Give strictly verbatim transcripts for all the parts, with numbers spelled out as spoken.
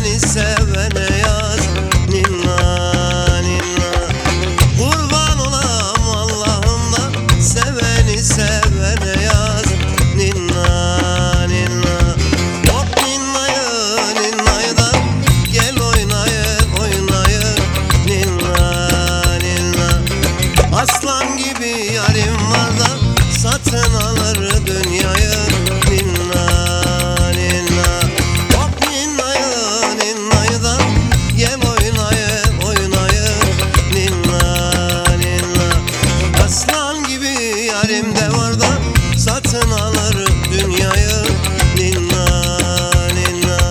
seveni sevene yaz. Ninna ninna. Kurban olam Allah'ımdan, seveni sevene yaz. Ninna ninna. Hop ninnayı ninnayı da gel oynayın oynayın. Ninna ninna. Aslan gibi yarim var da satın alır dünyayı. Ninna ninna. Hop ninnayı ninnayı da gel oynayın oynayın. Ninna ninna. Aslan gibi yarim de var da satın alır dünyayı. Ninna ninna.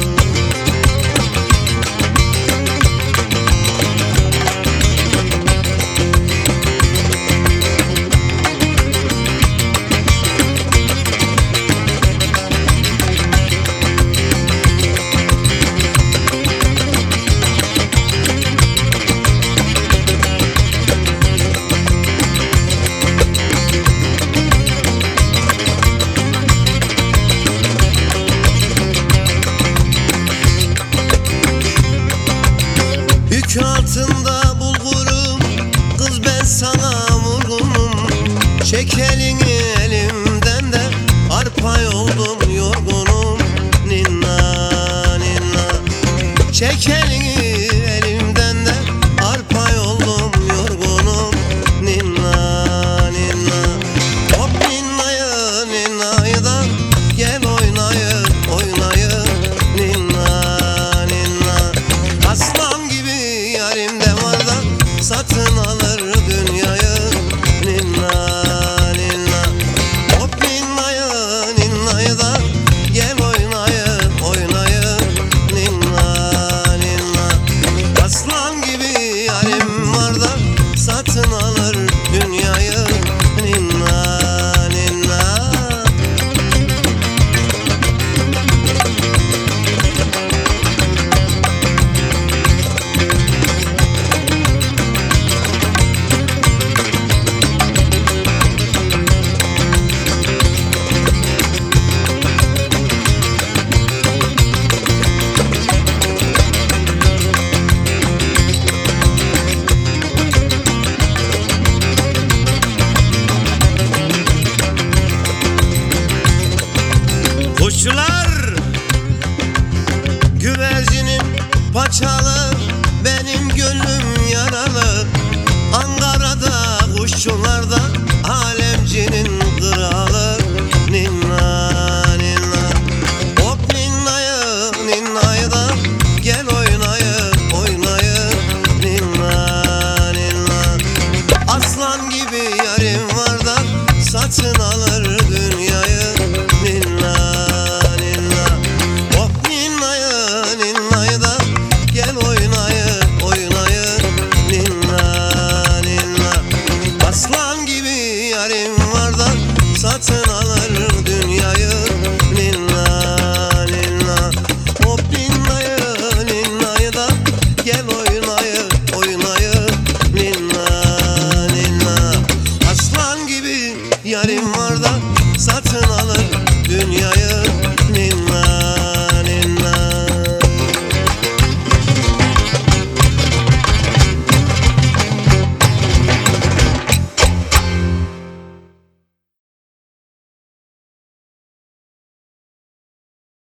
Yük altında bulgurum, kız ben sana vurgunum. Çek elini elimden de arpa oldum yorgunum. Ninna ninna. Çek elini elimden de arpa oldum yorgunum. Ninna ninna. Hop ninnayı ninnayı da gel oynayın oynayın. Ninna ninna. Aslan gibi yarim de var da satın alır dünyayı. Ninna ninna. Hop ninnayı ninnayı da gel oynayın oynayın. Ninna ninna. Aslan gibi yarim var da satın alır dünyayı. Ninna ninna. Kuşlar güvercinin paçalı, benim gönlüm yaralı. Ankara'da kuşçularda alemcinin